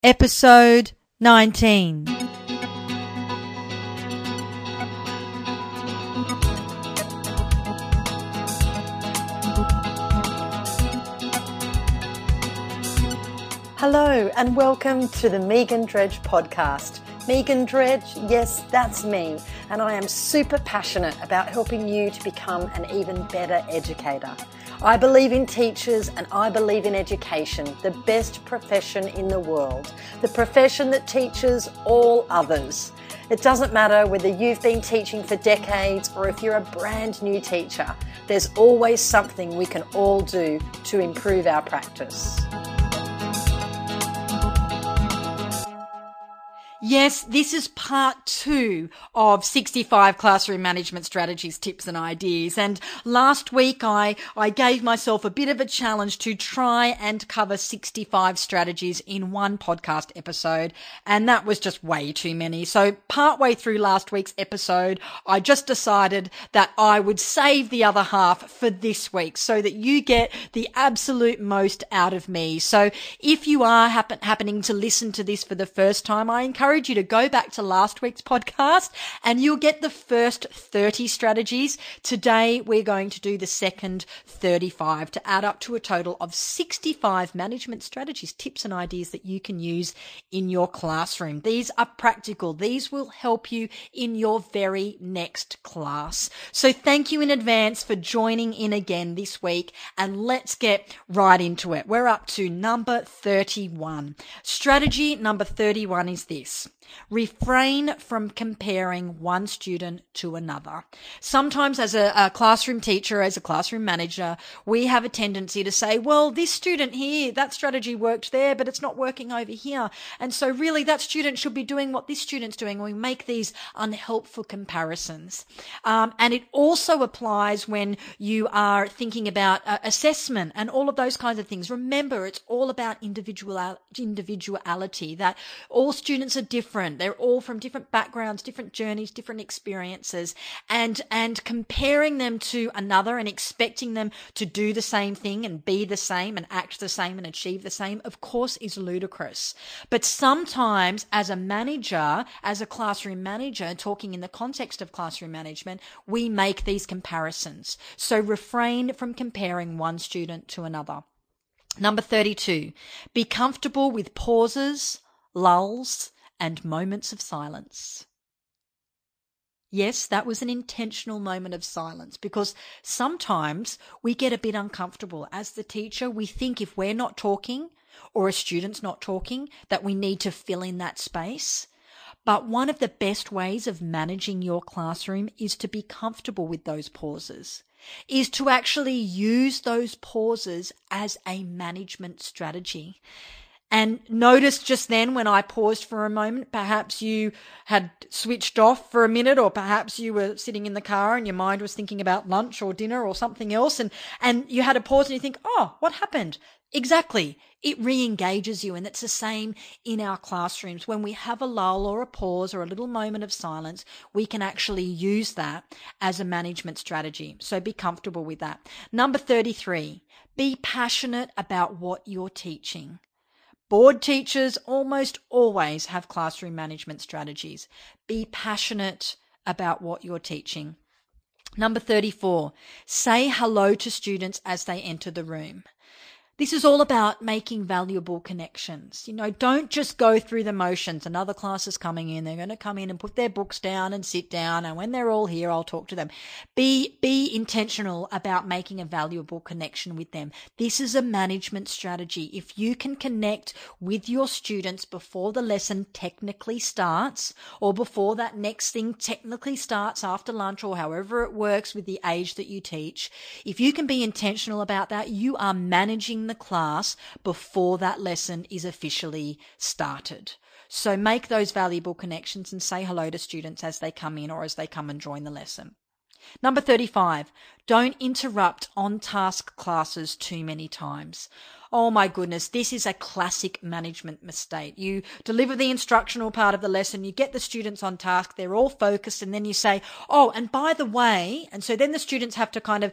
Episode 19. Hello and welcome to the Megan Dredge podcast. Megan Dredge, yes, that's me, and I am super passionate about helping you to become an even better educator. I believe in teachers and I believe in education, the best profession in the world, the profession that teaches all others. It doesn't matter whether you've been teaching for decades or if you're a brand new teacher, there's always something we can all do to improve our practice. Yes, this is part 2 of 65 classroom management strategies, tips and ideas. And last week I gave myself a bit of a challenge to try and cover 65 strategies in one podcast episode. And that was just way too many. So partway through last week's episode, I just decided that I would save the other half for this week so that you get the absolute most out of me. So if you are happening to listen to this for the first time, I encourage you to go back to last week's podcast and you'll get the first 30 strategies. Today, we're going to do the second 35 to add up to a total of 65 management strategies, tips and ideas that you can use in your classroom. These are practical. These will help you in your very next class. So thank you in advance for joining in again this week, and let's get right into it. We're up to number 31. Strategy number 31 is this: refrain from comparing one student to another. Sometimes as a classroom teacher, as a classroom manager, we have a tendency to say, well, this student here, that strategy worked there, but it's not working over here. And so really that student should be doing what this student's doing. We make these unhelpful comparisons. And it also applies when you are thinking about assessment and all of those kinds of things. Remember, it's all about individuality, that all students are different. They're all from different backgrounds, different journeys, different experiences, and comparing them to another and expecting them to do the same thing and be the same and act the same and achieve the same, of course, is ludicrous. But sometimes as a manager, as a classroom manager, talking in the context of classroom management, we make these comparisons. So refrain from comparing one student to another. Number 32, be comfortable with pauses, lulls, and moments of silence. Yes, that was an intentional moment of silence, because sometimes we get a bit uncomfortable. As the teacher, we think if we're not talking or a student's not talking, that we need to fill in that space. But one of the best ways of managing your classroom is to be comfortable with those pauses, is to actually use those pauses as a management strategy. And notice just then when I paused for a moment, perhaps you had switched off for a minute, or perhaps you were sitting in the car and your mind was thinking about lunch or dinner or something else, and you had a pause and you think, oh, what happened? Exactly. It re-engages you, and it's the same in our classrooms. When we have a lull or a pause or a little moment of silence, we can actually use that as a management strategy. So be comfortable with that. Number 33, be passionate about what you're teaching. Board teachers almost always have classroom management strategies. Be passionate about what you're teaching. Number 34, say hello to students as they enter the room. This is all about making valuable connections. Don't just go through the motions. Another class is coming in. They're going to come in and put their books down and sit down. And when they're all here, I'll talk to them. Be intentional about making a valuable connection with them. This is a management strategy. If you can connect with your students before the lesson technically starts, or before that next thing technically starts after lunch, or however it works with the age that you teach, if you can be intentional about that, you are managing the class before that lesson is officially started. So make those valuable connections and say hello to students as they come in or as they come and join the lesson. Number 35, don't interrupt on-task classes too many times. Oh my goodness, this is a classic management mistake. You deliver the instructional part of the lesson, you get the students on task, they're all focused, and then you say, oh, and by the way, and so then the students have to kind of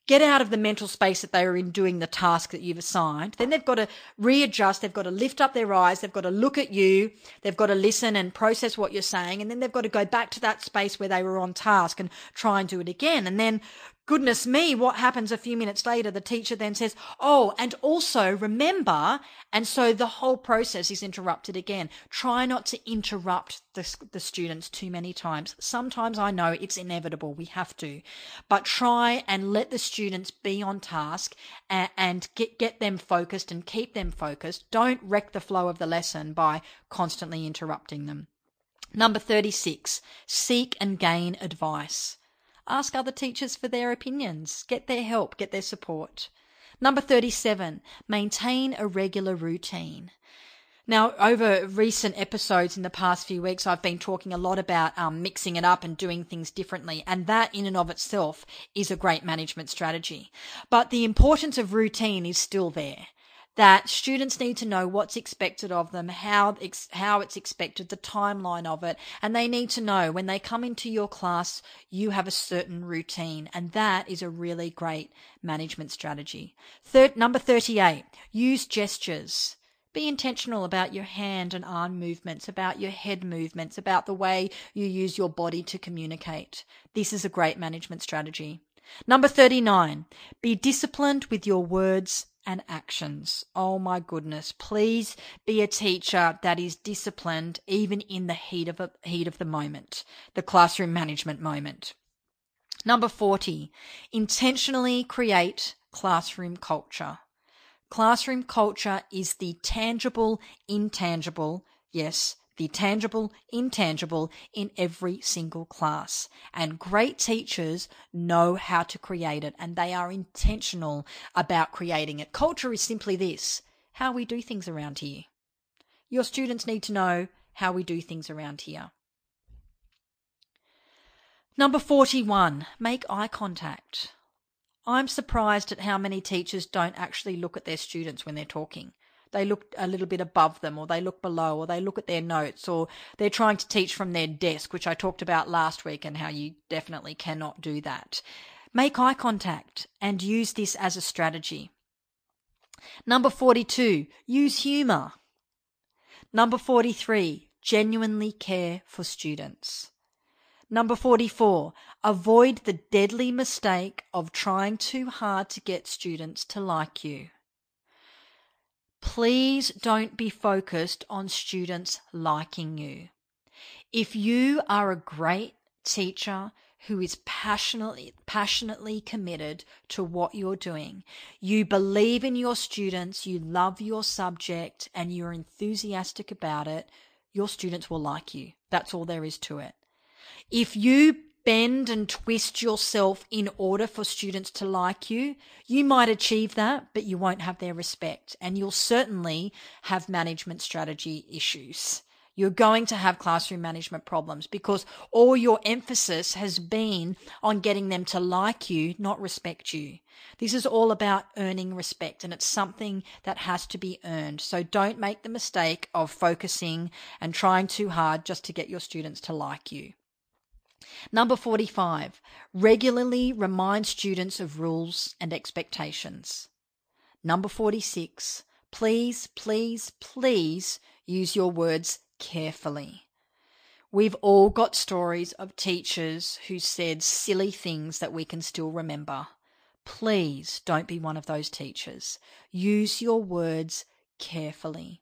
get out of the mental space that they are in doing the task that you've assigned. Then they've got to readjust. They've got to lift up their eyes. They've got to look at you. They've got to listen and process what you're saying. And then they've got to go back to that space where they were on task and try and do it again. And then, goodness me, what happens a few minutes later? The teacher then says, oh, and also remember, and so the whole process is interrupted again. Try not to interrupt the students too many times. Sometimes I know it's inevitable, we have to, but try and let the students be on task and get them focused and keep them focused. Don't wreck the flow of the lesson by constantly interrupting them. Number 36, seek and gain advice. Ask other teachers for their opinions. Get their help. Get their support. Number 37, maintain a regular routine. Now, over recent episodes in the past few weeks, I've been talking a lot about mixing it up and doing things differently. And that in and of itself is a great management strategy. But the importance of routine is still there. That students need to know what's expected of them, how it's expected, the timeline of it, and they need to know when they come into your class, you have a certain routine, and that is a really great management strategy. Number 38, use gestures. Be intentional about your hand and arm movements, about your head movements, about the way you use your body to communicate. This is a great management strategy. Number 39, be disciplined with your words and actions. Oh my goodness, please be a teacher that is disciplined even in the heat of the moment, the classroom management moment. Number 40, intentionally create classroom culture. Classroom culture is the tangible, intangible, yes, the tangible, intangible in every single class. And great teachers know how to create it, and they are intentional about creating it. Culture is simply this: how we do things around here. Your students need to know how we do things around here. Number 41, make eye contact. I'm surprised at how many teachers don't actually look at their students when they're talking. They look a little bit above them, or they look below, or they look at their notes, or they're trying to teach from their desk, which I talked about last week and how you definitely cannot do that. Make eye contact and use this as a strategy. Number 42, use humour. Number 43, genuinely care for students. Number 44, avoid the deadly mistake of trying too hard to get students to like you. Please don't be focused on students liking you. If you are a great teacher who is passionately committed to what you're doing, you believe in your students, you love your subject, and you're enthusiastic about it, your students will like you. That's all there is to it. If you bend and twist yourself in order for students to like you, you might achieve that, but you won't have their respect, and you'll certainly have management strategy issues. You're going to have classroom management problems because all your emphasis has been on getting them to like you, not respect you. This is all about earning respect, and it's something that has to be earned. So don't make the mistake of focusing and trying too hard just to get your students to like you. Number 45, regularly remind students of rules and expectations. Number 46, please, please, please use your words carefully. We've all got stories of teachers who said silly things that we can still remember. Please don't be one of those teachers. Use your words carefully.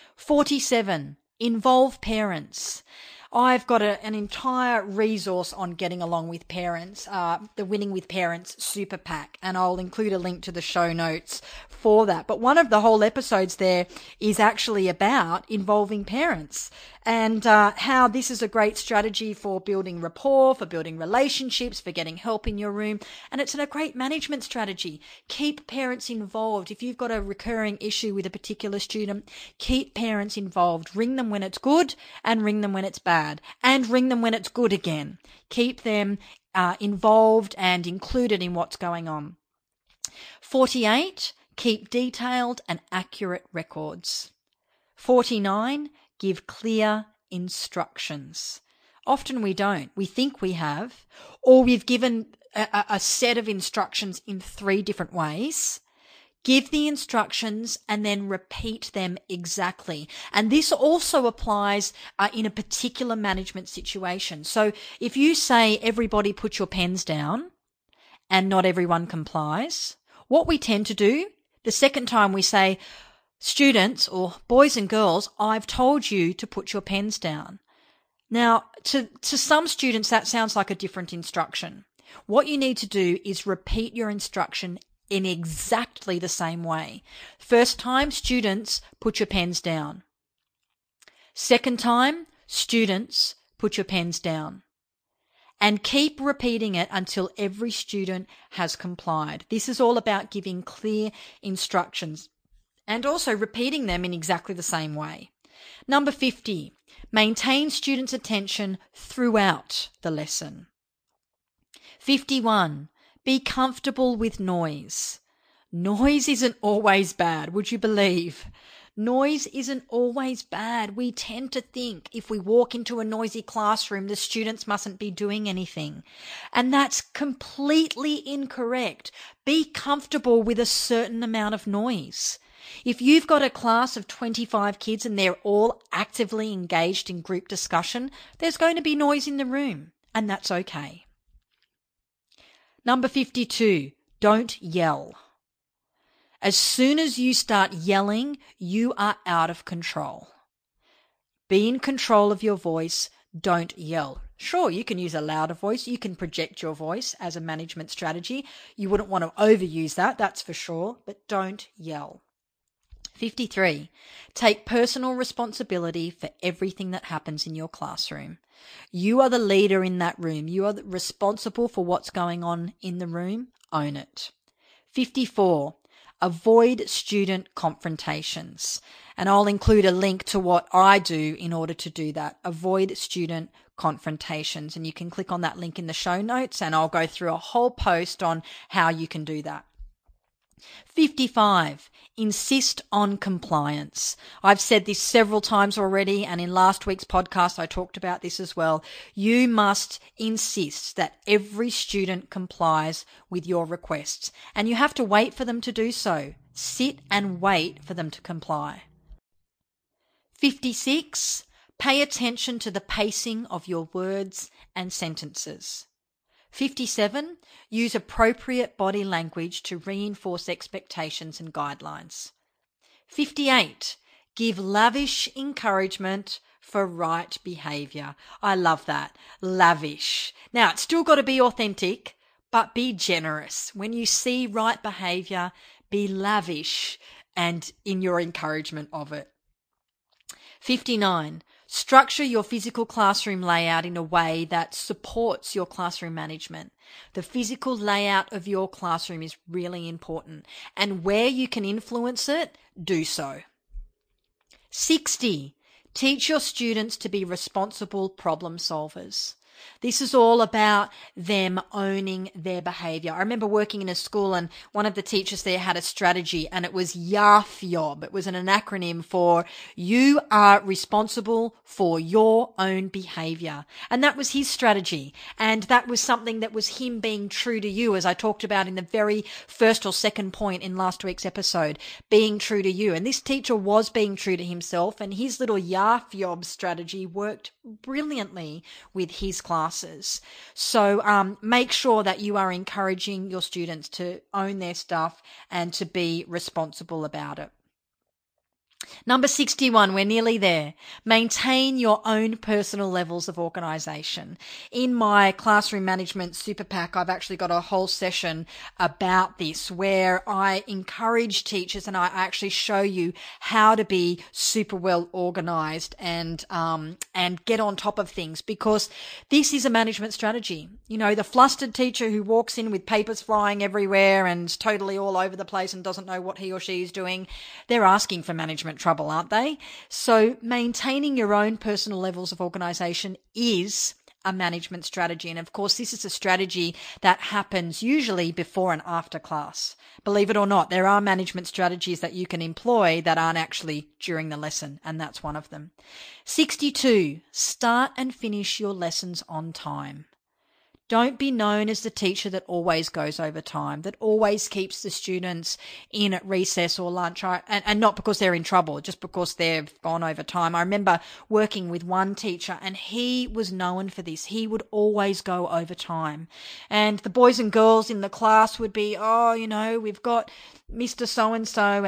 47, involve parents. I've got an entire resource on getting along with parents, the Winning with Parents Super PAC, and I'll include a link to the show notes for that. But one of the whole episodes there is actually about involving parents and how this is a great strategy for building rapport, for building relationships, for getting help in your room. And it's a great management strategy. Keep parents involved. If you've got a recurring issue with a particular student, keep parents involved. Ring them when it's good and ring them when it's bad, and ring them when it's good again. Keep them involved and included in what's going on. 48, keep detailed and accurate records. 49, give clear instructions. Often we don't. We think we have, or we've given a set of instructions in 3 different ways. Give the instructions and then repeat them exactly. And this also applies in a particular management situation. So if you say, everybody put your pens down, and not everyone complies, what we tend to do, the second time we say, students or boys and girls, I've told you to put your pens down. Now, to some students, that sounds like a different instruction. What you need to do is repeat your instruction in exactly the same way. First time, students, put your pens down. Second time, students, put your pens down. And keep repeating it until every student has complied. This is all about giving clear instructions and also repeating them in exactly the same way. Number 50, maintain students' attention throughout the lesson. 51, be comfortable with noise. Noise isn't always bad, would you believe? Noise isn't always bad. We tend to think if we walk into a noisy classroom, the students mustn't be doing anything. And that's completely incorrect. Be comfortable with a certain amount of noise. If you've got a class of 25 kids and they're all actively engaged in group discussion, there's going to be noise in the room, and that's okay. Number 52, don't yell. As soon as you start yelling, you are out of control. Be in control of your voice. Don't yell. Sure, you can use a louder voice. You can project your voice as a management strategy. You wouldn't want to overuse that, that's for sure, but don't yell. 53, take personal responsibility for everything that happens in your classroom. You are the leader in that room. You are responsible for what's going on in the room. Own it. 54, avoid student confrontations. And I'll include a link to what I do in order to do that. Avoid student confrontations. And you can click on that link in the show notes and I'll go through a whole post on how you can do that. 55, insist on compliance. I've said this several times already, and in last week's podcast I talked about this as well. You must insist that every student complies with your requests, and you have to wait for them to do so. Sit and wait for them to comply. 56, pay attention to the pacing of your words and sentences. 57, use appropriate body language to reinforce expectations and guidelines. 58, give lavish encouragement for right behaviour. I love that. Lavish. Now, it's still got to be authentic, but be generous. When you see right behaviour, be lavish and in your encouragement of it. 59, structure your physical classroom layout in a way that supports your classroom management. The physical layout of your classroom is really important, and where you can influence it, do so. 60, teach your students to be responsible problem solvers. This is all about them owning their behaviour. I remember working in a school and one of the teachers there had a strategy and it was YAFYOB. It was an acronym for you are responsible for your own behaviour. And that was his strategy. And that was something that was him being true to you, as I talked about in the very first or second point in last week's episode, being true to you. And this teacher was being true to himself, and his little YAFYOB strategy worked brilliantly with his classes. So make sure that you are encouraging your students to own their stuff and to be responsible about it. Number 61, we're nearly there. Maintain your own personal levels of organisation. In my classroom management super pack, I've actually got a whole session about this where I encourage teachers and I actually show you how to be super well organised and get on top of things, because this is a management strategy. You know, the flustered teacher who walks in with papers flying everywhere and totally all over the place and doesn't know what he or she is doing, they're asking for management trouble, aren't they? So maintaining your own personal levels of organisation is a management strategy. And of course, this is a strategy that happens usually before and after class. Believe it or not, there are management strategies that you can employ that aren't actually during the lesson, and that's one of them. 62, start and finish your lessons on time. Don't be known as the teacher that always goes over time, that always keeps the students in at recess or lunch, and not because they're in trouble, just because they've gone over time. I remember working with one teacher, and he was known for this. He would always go over time. And the boys and girls in the class would be, we've got Mr. So-and-so,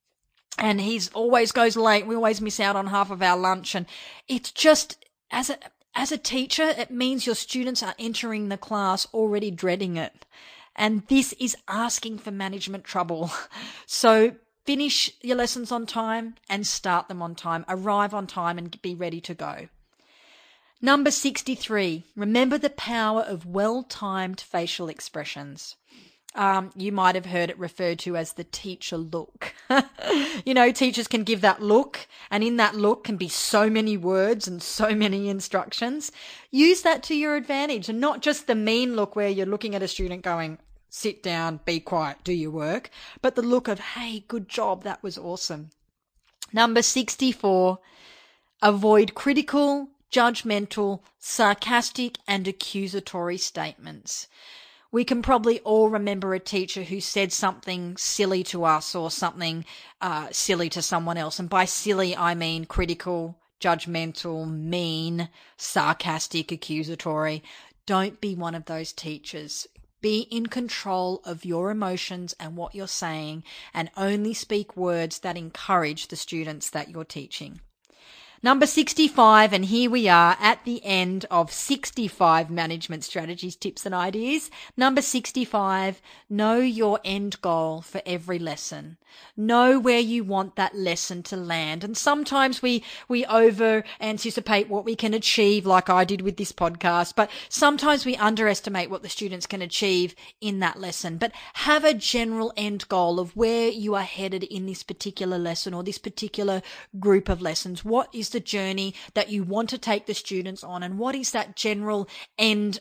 and he's always goes late. We always miss out on half of our lunch. And it's just, as a teacher, it means your students are entering the class already dreading it. And this is asking for management trouble. So finish your lessons on time and start them on time. Arrive on time and be ready to go. Number 63, remember the power of well-timed facial expressions. You might have heard it referred to as the teacher look. Teachers can give that look, and in that look can be so many words and so many instructions. Use that to your advantage, and not just the mean look where you're looking at a student going, sit down, be quiet, do your work, but the look of, hey, good job, that was awesome. Number 64, avoid critical, judgmental, sarcastic, and accusatory statements. We can probably all remember a teacher who said something silly to us or something silly to someone else. And by silly, I mean critical, judgmental, mean, sarcastic, accusatory. Don't be one of those teachers. Be in control of your emotions and what you're saying, and only speak words that encourage the students that you're teaching. Number 65, and here we are at the end of 65 management strategies, tips and ideas. Number 65, know your end goal for every lesson. Know where you want that lesson to land. And sometimes we over anticipate what we can achieve, like I did with this podcast, but sometimes we underestimate what the students can achieve in that lesson. But have a general end goal of where you are headed in this particular lesson or this particular group of lessons. What is the journey that you want to take the students on, and what is that general end,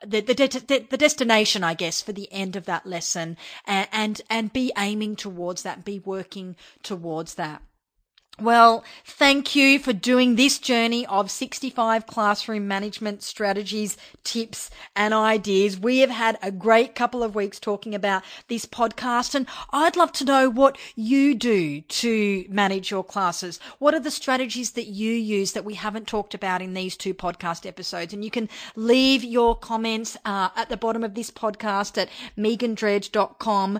the destination, I guess, for the end of that lesson, and be aiming towards that, be working towards that. Well, thank you for doing this journey of 65 classroom management strategies, tips, and ideas. We have had a great couple of weeks talking about this podcast, and I'd love to know what you do to manage your classes. What are the strategies that you use that we haven't talked about in these 2 podcast episodes? And you can leave your comments at the bottom of this podcast at megandredge.com/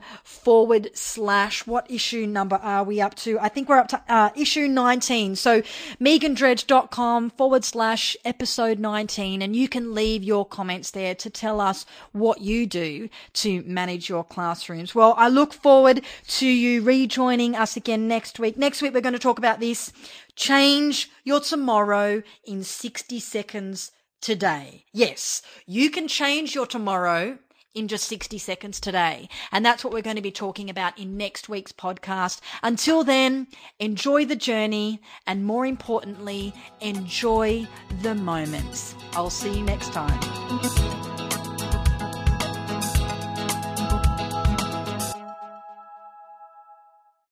what issue number are we up to? I think we're up to issue 19. So megandredge.com / episode 19, and you can leave your comments there to tell us what you do to manage your classrooms. Well, I look forward to you rejoining us again next week. Next week, we're going to talk about this. Change your tomorrow in 60 seconds today. Yes, you can change your tomorrow in just 60 seconds today. And that's what we're going to be talking about in next week's podcast. Until then, enjoy the journey, and more importantly, enjoy the moments. I'll see you next time.